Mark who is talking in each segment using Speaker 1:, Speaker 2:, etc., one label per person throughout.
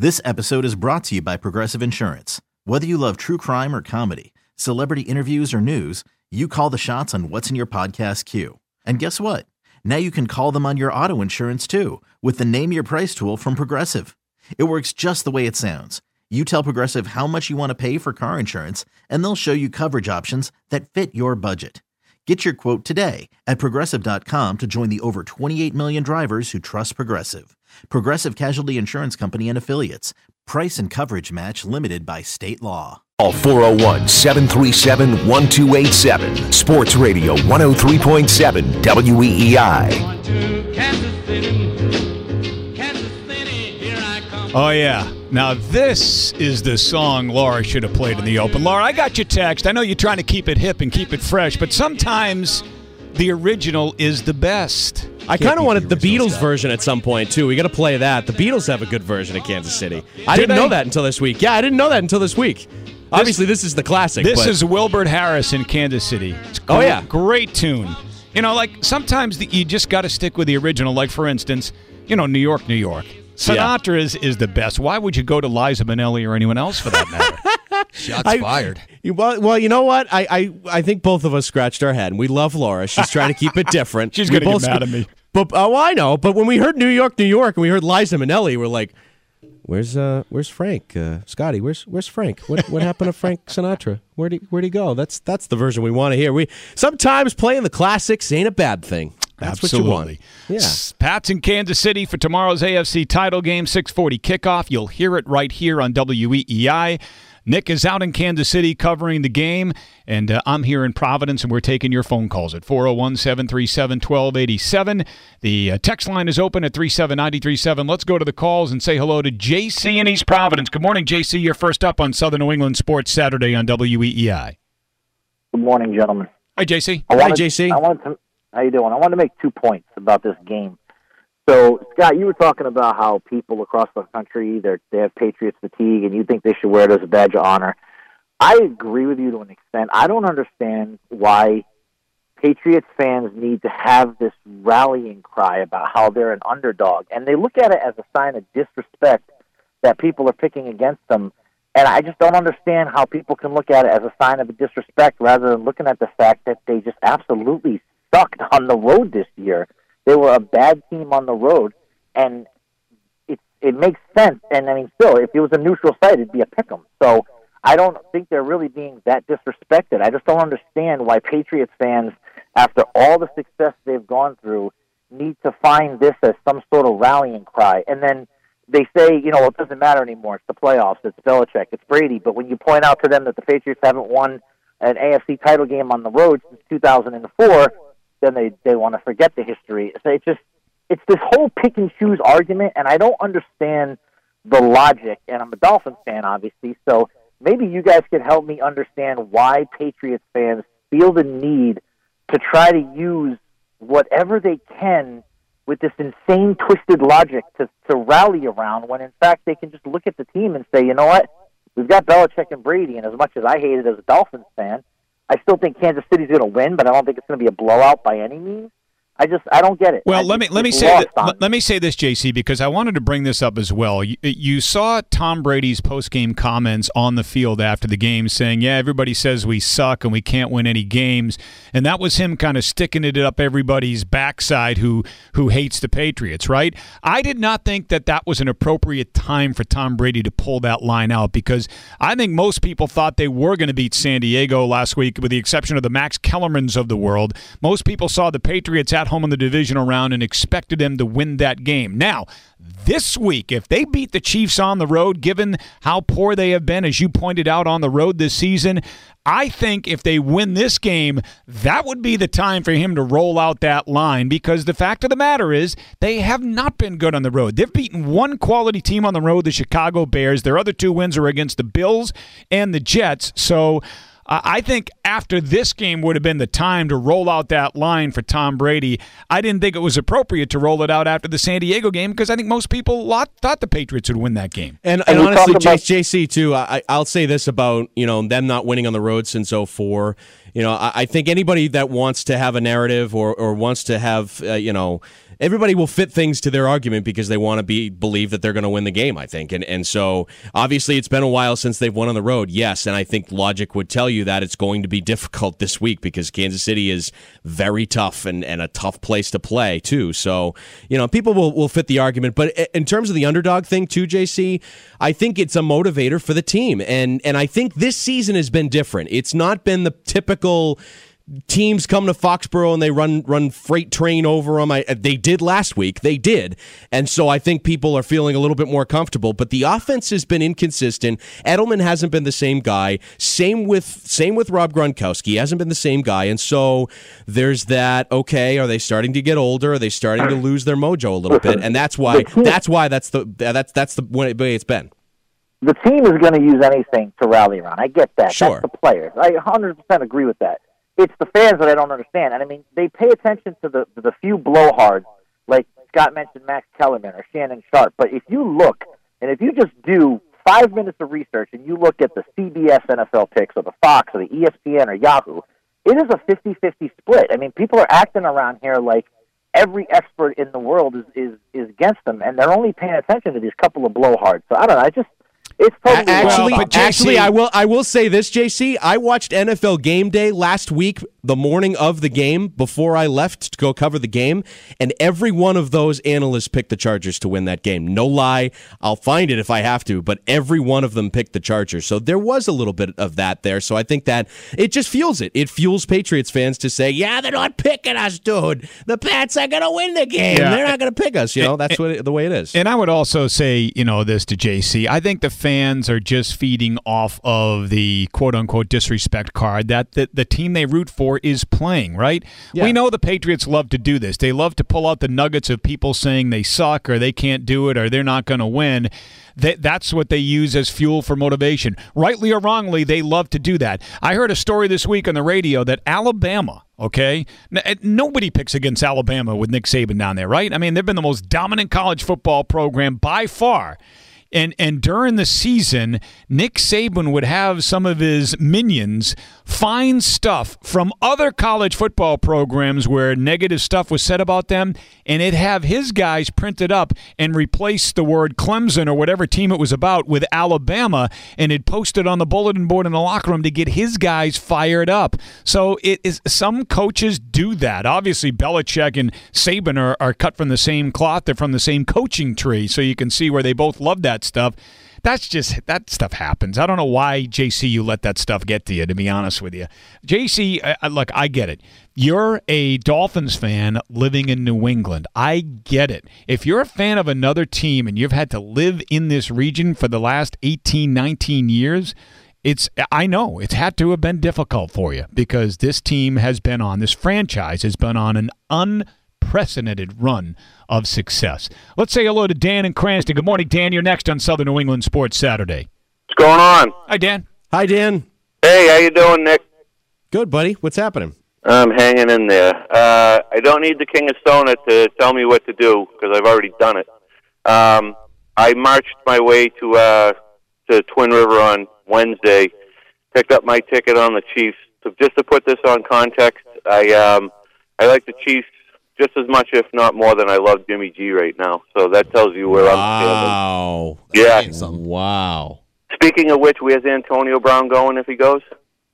Speaker 1: This episode is brought to you by Progressive Insurance. Whether you love true crime or comedy, celebrity interviews or news, you call the shots on what's in your podcast queue. And guess what? Now you can call them on your auto insurance too with the Name Your Price tool from Progressive. It works just the way it sounds. You tell Progressive how much you want to pay for car insurance, and they'll show you coverage options that fit your budget. Get your quote today at Progressive.com to join the over 28 million drivers who trust Progressive. Progressive Casualty Insurance Company and Affiliates. Price and coverage match limited by state law.
Speaker 2: Call 401-737-1287. Sports Radio 103.7 WEEI.
Speaker 3: Oh, yeah. Now, this is the song Laura should have played in the open. Laura, I got your text. I know you're trying to keep it hip and keep it fresh, but sometimes the original is the best.
Speaker 4: I kind of wanted the Beatles version at some point, too. We got to play that. The Beatles have a good version of Kansas City. I didn't know that until this week. Yeah, I didn't know that until this week. Obviously, this is the classic.
Speaker 3: This is Wilbert Harris in Kansas City. Great tune. You know, like, sometimes you just got to stick with the original. Like, for instance, you know, New York, New York. Sinatra is the best. Why would you go to Liza Minnelli or anyone else for that matter?
Speaker 5: Shots fired.
Speaker 4: Well, you know what? I think both of us scratched our head. We love Laura. She's trying to keep it different.
Speaker 3: She's going to get mad at me.
Speaker 4: But I know. But when we heard New York, New York, and we heard Liza Minnelli, we're like, where's Frank? Scotty, where's Frank? What happened to Frank Sinatra? Where'd he go? That's the version we want to hear. We sometimes playing the classics ain't a bad thing. That's
Speaker 3: Absolutely.
Speaker 4: What you want. Yeah.
Speaker 3: Pat's in Kansas City for tomorrow's AFC title game, 6:40 kickoff. You'll hear it right here on WEEI. Nick is out in Kansas City covering the game, and I'm here in Providence, and we're taking your phone calls at 401-737-1287. The text line is open at 37937. Let's go to the calls and say hello to JC in East Providence. Good morning, JC. You're first up on Southern New England Sports Saturday on WEEI.
Speaker 6: Good morning, gentlemen.
Speaker 3: Hi, JC.
Speaker 4: Hi, JC.
Speaker 6: How you doing? I wanted to make 2 points about this game. So, Scott, you were talking about how people across the country, they have Patriots fatigue, and you think they should wear it as a badge of honor. I agree with you to an extent. I don't understand why Patriots fans need to have this rallying cry about how they're an underdog, and they look at it as a sign of disrespect that people are picking against them. And I just don't understand how people can look at it as a sign of disrespect rather than looking at the fact that they just absolutely sucked on the road this year. They were a bad team on the road, and it makes sense. And, I mean, still, if it was a neutral site, it'd be a pick'em. So I don't think they're really being that disrespected. I just don't understand why Patriots fans, after all the success they've gone through, need to find this as some sort of rallying cry. And then they say, you know, it doesn't matter anymore. It's the playoffs. It's Belichick. It's Brady. But when you point out to them that the Patriots haven't won an AFC title game on the road since 2004, then they want to forget the history. So it's this whole pick and choose argument, and I don't understand the logic. And I'm a Dolphins fan, obviously, so maybe you guys could help me understand why Patriots fans feel the need to try to use whatever they can with this insane, twisted logic to rally around, when in fact they can just look at the team and say, you know what, we've got Belichick and Brady, and as much as I hate it as a Dolphins fan, I still think Kansas City's going to win, but I don't think it's going to be a blowout by any means. I don't get it.
Speaker 3: Well, let me say this, JC, because I wanted to bring this up as well. You saw Tom Brady's post-game comments on the field after the game saying, yeah, everybody says we suck and we can't win any games, and that was him kind of sticking it up everybody's backside who hates the Patriots, right? I did not think that was an appropriate time for Tom Brady to pull that line out, because I think most people thought they were going to beat San Diego last week, with the exception of the Max Kellermans of the world. Most people saw the Patriots at home in the divisional round and expected them to win that game. Now, this week, if they beat the Chiefs on the road, given how poor they have been, as you pointed out, on the road this season, I think if they win this game, that would be the time for him to roll out that line, because the fact of the matter is they have not been good on the road. They've beaten one quality team on the road, the Chicago Bears. Their other two wins are against the Bills and the Jets. So I think after this game would have been the time to roll out that line for Tom Brady. I didn't think it was appropriate to roll it out after the San Diego game, because I think most people thought the Patriots would win that game.
Speaker 4: And honestly, JC, too, I'll say this about them not winning on the road since 2004. I think anybody that wants to have a narrative or wants to have everybody will fit things to their argument because they want to believe that they're going to win the game, I think. And so obviously it's been a while since they've won on the road. Yes, and I think logic would tell you that it's going to be difficult this week because Kansas City is very tough and a tough place to play too. So, people will fit the argument. But in terms of the underdog thing too, JC, I think it's a motivator for the team. And I think this season has been different. It's not been the typical teams come to Foxborough and they run freight train over them. They did last week. They did. And so I think people are feeling a little bit more comfortable. But the offense has been inconsistent. Edelman hasn't been the same guy. Same with Rob Gronkowski. He hasn't been the same guy. And so there's that, okay, are they starting to get older? Are they starting to lose their mojo a little bit? And that's why that's the way it's been.
Speaker 6: The team is going to use anything to rally around. I get that.
Speaker 4: Sure.
Speaker 6: That's the players. I 100% agree with that. It's the fans that I don't understand. And I mean, they pay attention to the few blowhards, like Scott mentioned Max Kellerman or Shannon Sharp. But if you look, and if you just do 5 minutes of research and you look at the CBS NFL picks or the Fox or the ESPN or Yahoo, it is a 50-50 split. I mean, people are acting around here like every expert in the world is against them, and they're only paying attention to these couple of blowhards. So I don't know. It's totally
Speaker 4: actually, I will say this, JC. I watched NFL Game Day last week, the morning of the game, before I left to go cover the game, and every one of those analysts picked the Chargers to win that game. No lie, I'll find it if I have to, but every one of them picked the Chargers. So there was a little bit of that there. So I think that it just fuels it. It fuels Patriots fans to say, yeah, they're not picking us, dude. The Pats are going to win the game. Yeah. They're not going to pick us. That's the way it is.
Speaker 3: And I would also say, this to JC. I think the fans are just feeding off of the quote-unquote disrespect card that the team they root for is playing, right? Yeah. We know the Patriots love to do this. They love to pull out the nuggets of people saying they suck or they can't do it or they're not going to win. That's what they use as fuel for motivation. Rightly or wrongly, they love to do that. I heard a story this week on the radio that Alabama, okay, nobody picks against Alabama with Nick Saban down there, right? I mean, they've been the most dominant college football program by far. And during the season, Nick Saban would have some of his minions find stuff from other college football programs where negative stuff was said about them, and it'd have his guys print it up and replace the word Clemson or whatever team it was about with Alabama, and it'd post it on the bulletin board in the locker room to get his guys fired up. So some coaches do that. Obviously, Belichick and Saban are cut from the same cloth. They're from the same coaching tree, so you can see where they both love that stuff. That stuff happens. I don't know why, JC, you let that stuff get to you, to be honest with you. JC, look, I get it. You're a Dolphins fan living in New England. I get it. If you're a fan of another team and you've had to live in this region for the last 18, 19 years, I know it's had to have been difficult for you because this franchise has been on an unprecedented run of success. Let's say hello to Dan in Cranston. Good morning, Dan. You're next on Southern New England Sports Saturday.
Speaker 5: What's going on?
Speaker 3: Hi, Dan.
Speaker 4: Hi, Dan.
Speaker 5: Hey, how you doing, Nick?
Speaker 4: Good, buddy. What's happening?
Speaker 5: I'm hanging in there. I don't need the King of Stoneham to tell me what to do because I've already done it. I marched my way to Twin River on Wednesday, picked up my ticket on the Chiefs. So just to put this on context, I like the Chiefs just as much, if not more, than I love Jimmy G right now. So that tells you where I'm standing. Yeah.
Speaker 4: Wow.
Speaker 5: Speaking of which, where's Antonio Brown going if he goes?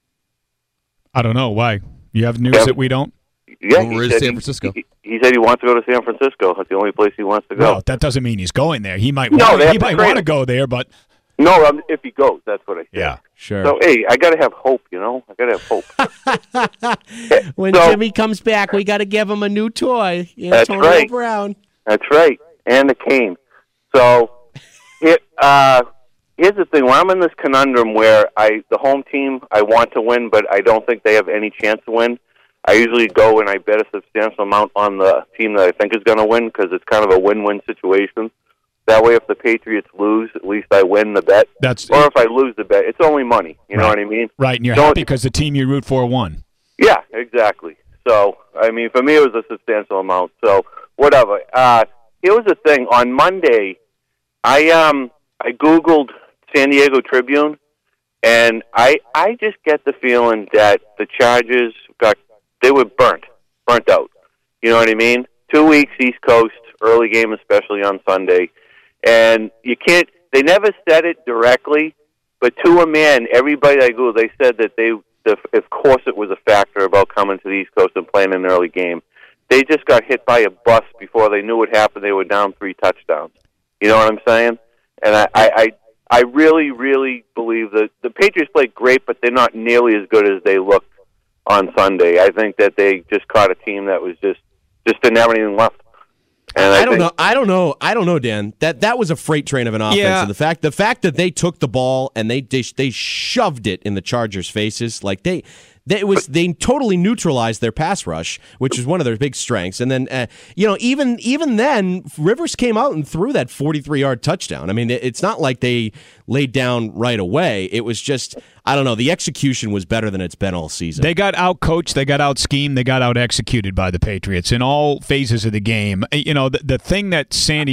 Speaker 3: I don't know. Why? You have news that we don't?
Speaker 5: Yeah,
Speaker 7: Over in San Francisco.
Speaker 5: He said he wants to go to San Francisco. That's the only place he wants to go.
Speaker 3: No, that doesn't mean he's going there. He might want to go there, but...
Speaker 5: No, if he goes, that's what I said.
Speaker 3: Yeah,
Speaker 4: sure.
Speaker 5: So, hey, I got to have hope, I got to have hope.
Speaker 4: When Jimmy comes back, we got to give him a new toy.
Speaker 5: That's right.
Speaker 4: Brown.
Speaker 5: That's right. And a cane. So, here's the thing. When I'm in this conundrum where the home team, I want to win, but I don't think they have any chance to win, I usually go and I bet a substantial amount on the team that I think is going to win because it's kind of a win-win situation. That way, if the Patriots lose, at least I win the bet. Or if I lose the bet, it's only money. You know what I mean?
Speaker 3: Right, and you're happy because the team you root for won.
Speaker 5: Yeah, exactly. So, I mean, for me, it was a substantial amount. So, whatever. Here was the thing. On Monday, I Googled San Diego Tribune, and I just get the feeling that the Chargers they were burnt out. You know what I mean? 2 weeks East Coast, early game especially on Sunday. And you can't, they never said it directly, but to a man, everybody I Googled, they said that of course it was a factor about coming to the East Coast and playing an early game. They just got hit by a bus before they knew what happened. They were down 3 touchdowns. You know what I'm saying? And I really, really believe that the Patriots played great, but they're not nearly as good as they looked on Sunday. I think that they just caught a team that was just didn't have anything left. And I don't
Speaker 4: know, Dan. That was a freight train of an offense.
Speaker 3: Yeah.
Speaker 4: And the fact that they took the ball and they shoved it in the Chargers' faces, like they totally neutralized their pass rush, which is one of their big strengths. And then even then, Rivers came out and threw that 43-yard touchdown. I mean, it's not like they laid down right away. It was just, I don't know, the execution was better than it's been all season.
Speaker 3: They got out-coached, they got out-schemed, they got out-executed by the Patriots in all phases of the game. You know, the thing that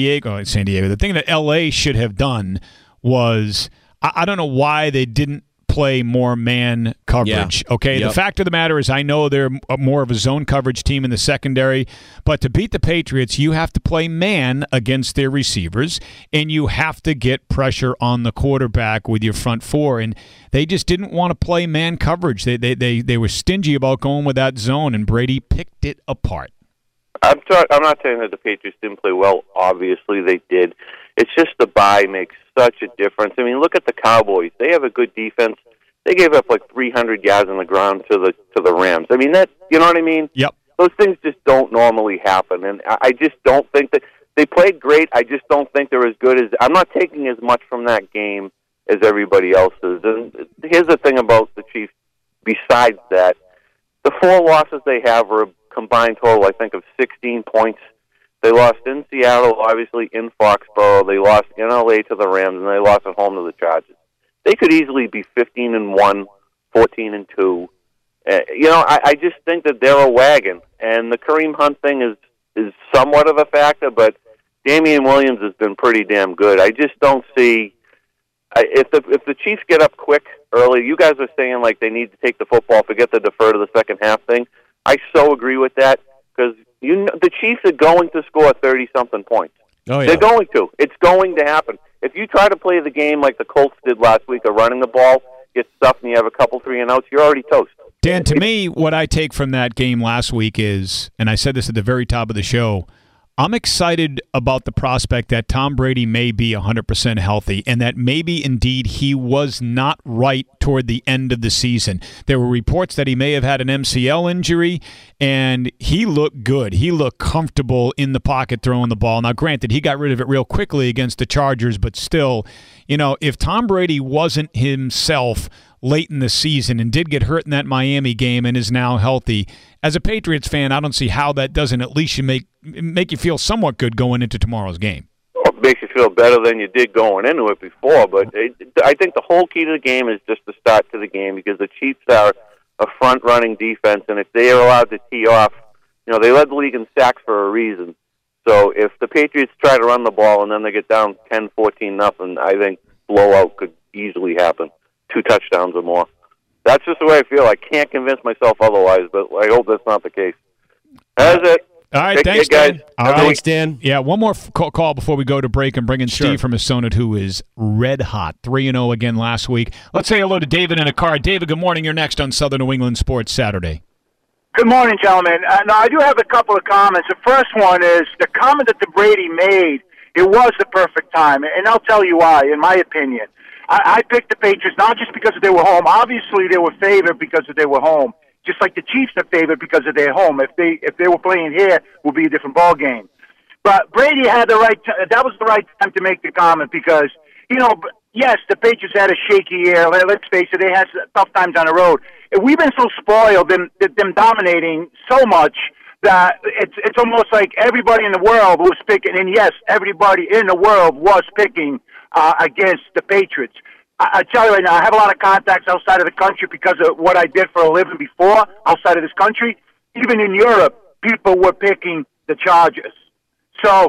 Speaker 3: the thing that L.A. should have done was, I don't know why they didn't play more man coverage.
Speaker 4: Yeah.
Speaker 3: Okay,
Speaker 4: Yep.
Speaker 3: The fact of the matter is I know they're more of a zone coverage team in the secondary, but to beat the Patriots, you have to play man against their receivers, and you have to get pressure on the quarterback with your front four, and they just didn't want to play man coverage. They were stingy about going with that zone, and Brady picked it apart.
Speaker 5: I'm not saying that the Patriots didn't play well. Obviously, they did. It's just the bye makes such a difference. I mean, look at the Cowboys. They have a good defense. They gave up like 300 yards on the ground to the Rams. I mean, that, you know what I mean?
Speaker 3: Yep.
Speaker 5: Those things just don't normally happen, and I just don't think that they played great. I just don't think they're as good as. I'm not taking as much from that game as everybody else is. And here's the thing about the Chiefs. Besides that, the 4 losses they have are a combined total, I think, of 16 points. They lost in Seattle, obviously in Foxborough. They lost in LA to the Rams, and they lost at home to the Chargers. They could easily be 15-1, 14-2. I just think that they're a wagon, and the Kareem Hunt thing is somewhat of a factor, but Damian Williams has been pretty damn good. I just don't see if the Chiefs get up quick early. You guys are saying like they need to take the football, forget the defer to the second half thing. I so agree with that because the Chiefs are going to score 30-something points.
Speaker 4: Oh, yeah.
Speaker 5: They're going to. It's going to happen. If you try to play the game like the Colts did last week of running the ball, get stuffed, and you have a couple 3-and-outs, you're already toast.
Speaker 3: Dan, to me, what I take from that game last week is, and I said this at the very top of the show, I'm excited about the prospect that Tom Brady may be 100% healthy and that maybe indeed he was not right toward the end of the season. There were reports that he may have had an MCL injury, and he looked good. He looked comfortable in the pocket throwing the ball. Now, granted, he got rid of it real quickly against the Chargers, but still, if Tom Brady wasn't himself late in the season and did get hurt in that Miami game and is now healthy, as a Patriots fan, I don't see how that doesn't at least make you feel somewhat good going into tomorrow's game.
Speaker 5: Well, it makes you feel better than you did going into it before, but I think the whole key to the game is just the start to the game because the Chiefs are a front-running defense, and if they are allowed to tee off, they led the league in sacks for a reason. So if the Patriots try to run the ball and then they get down 10, 14-0, I think blowout could easily happen. 2 touchdowns or more. That's just the way I feel. I can't convince myself otherwise, but I hope that's not the case. That's it.
Speaker 3: All right,
Speaker 5: Take
Speaker 3: thanks,
Speaker 5: care,
Speaker 3: Dan.
Speaker 5: guys.
Speaker 3: All right.
Speaker 4: Thanks, Dan.
Speaker 3: Yeah, one more call before we go to break and bring in Steve from Sonnet, who is red hot, 3-0 again last week. Let's say hello to David in a car. David, good morning. You're next on Southern New England Sports Saturday.
Speaker 7: Good morning, gentlemen. Now, I do have a couple of comments. The first one is the comment that the Brady made. It was the perfect time, and I'll tell you why, in my opinion. I picked the Patriots not just because they were home. Obviously, they were favored because they were home. Just like the Chiefs are favored because of their home. If they were playing here, it would be a different ball game. But Brady had the right. That was the right time to make the comment because yes, the Patriots had a shaky year. Let's face it, they had tough times on the road. We've been so spoiled, them dominating so much that it's almost like everybody in the world was picking. And yes, everybody in the world was picking against the Patriots. I tell you right now, I have a lot of contacts outside of the country because of what I did for a living before, outside of this country. Even in Europe, people were picking the Chargers. So,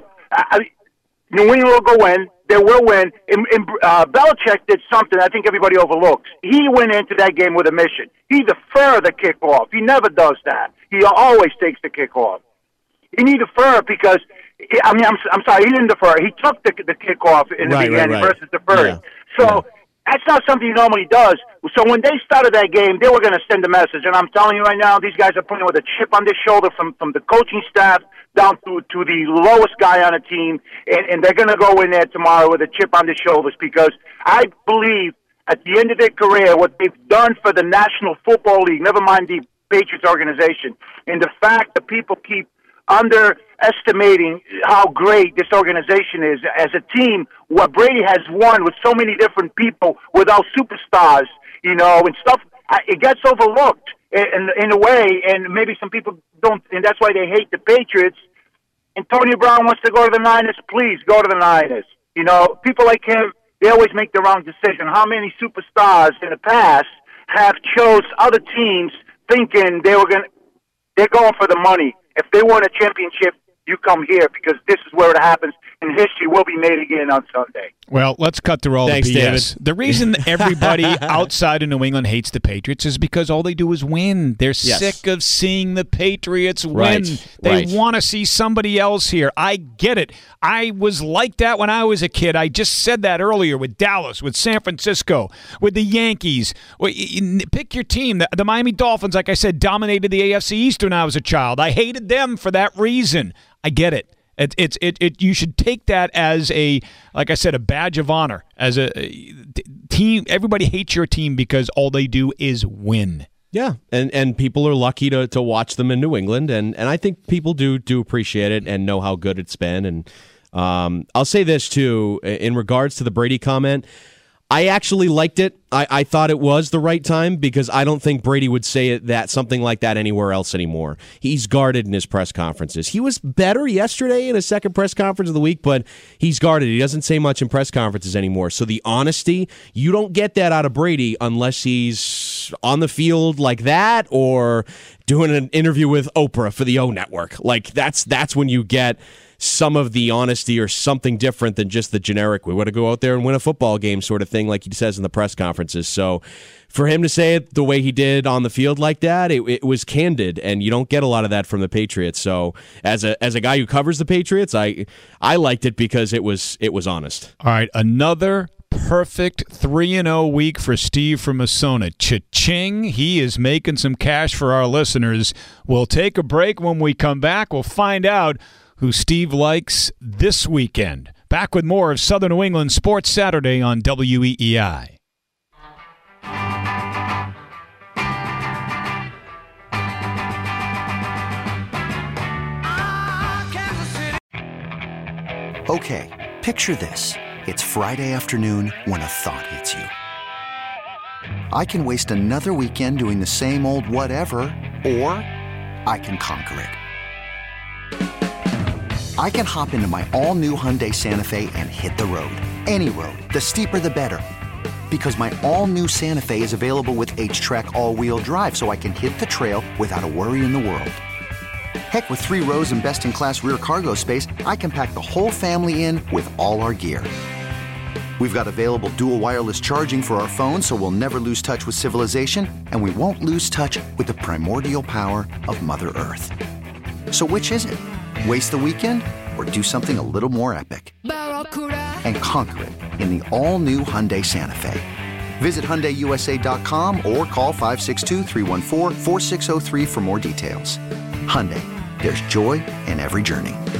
Speaker 7: New England will go in. They will win. Belichick did something I think everybody overlooks. He went into that game with a mission. He deferred the kickoff. He never does that. He always takes the kickoff. He didn't defer because, I'm sorry, he didn't defer. He took the kickoff in the beginning versus deferring. Yeah. So that's not something he normally does. So when they started that game, they were going to send a message. And I'm telling you right now, these guys are playing with a chip on their shoulder from the coaching staff down to the lowest guy on the team. And they're going to go in there tomorrow with a chip on their shoulders because I believe at the end of their career, what they've done for the National Football League, never mind the Patriots organization, and the fact that people keep underestimating how great this organization is as a team, what Brady has won with so many different people without superstars, and stuff, it gets overlooked in a way, and maybe some people don't, and that's why they hate the Patriots. Antonio Brown wants to go to the Niners, please go to the Niners. People like him, they always make the wrong decision. How many superstars in the past have chose other teams thinking they're going for the money? If they won a championship, you come here because this is where it happens, and history will be made again on Sunday.
Speaker 3: Well, let's cut through all
Speaker 4: Thanks,
Speaker 3: the BS.
Speaker 4: David.
Speaker 3: The reason everybody outside of New England hates the Patriots is because all they do is win. They're sick of seeing the Patriots win. They want to see somebody else here. I get it. I was like that when I was a kid. I just said that earlier with Dallas, with San Francisco, with the Yankees. Pick your team. The Miami Dolphins, like I said, dominated the AFC East when I was a child. I hated them for that reason. I get it. You should take that as like I said, a badge of honor. As a team, everybody hates your team because all they do is win.
Speaker 4: Yeah, and people are lucky to watch them in New England, and I think people do appreciate it and know how good it's been. And I'll say this too, in regards to the Brady comment, I actually liked it. I thought it was the right time because I don't think Brady would say something like that anywhere else anymore. He's guarded in his press conferences. He was better yesterday in his second press conference of the week, but he's guarded. He doesn't say much in press conferences anymore. So the honesty, you don't get that out of Brady unless he's on the field like that or doing an interview with Oprah for the O Network. Like that's when you get some of the honesty or something different than just the generic, we want to go out there and win a football game sort of thing like he says in the press conferences. So for him to say it the way he did on the field like that, it was candid, and you don't get a lot of that from the Patriots. So as a guy who covers the Patriots, I liked it because it was honest.
Speaker 3: All right, another perfect 3-0 week for Steve from Missona. Cha-ching. He is making some cash for our listeners. We'll take a break. When we come back, we'll find out who Steve likes this weekend. Back with more of Southern New England Sports Saturday on WEEI.
Speaker 8: Okay, picture this. It's Friday afternoon when a thought hits you. I can waste another weekend doing the same old whatever, or I can conquer it. I can hop into my all-new Hyundai Santa Fe and hit the road. Any road. The steeper, the better. Because my all-new Santa Fe is available with H-Track all-wheel drive, so I can hit the trail without a worry in the world. Heck, with 3 rows and best-in-class rear cargo space, I can pack the whole family in with all our gear. We've got available dual wireless charging for our phones, so we'll never lose touch with civilization, and we won't lose touch with the primordial power of Mother Earth. So which is it? Waste the weekend or do something a little more epic? And conquer it in the all-new Hyundai Santa Fe. Visit HyundaiUSA.com or call 562-314-4603 for more details. Hyundai, there's joy in every journey.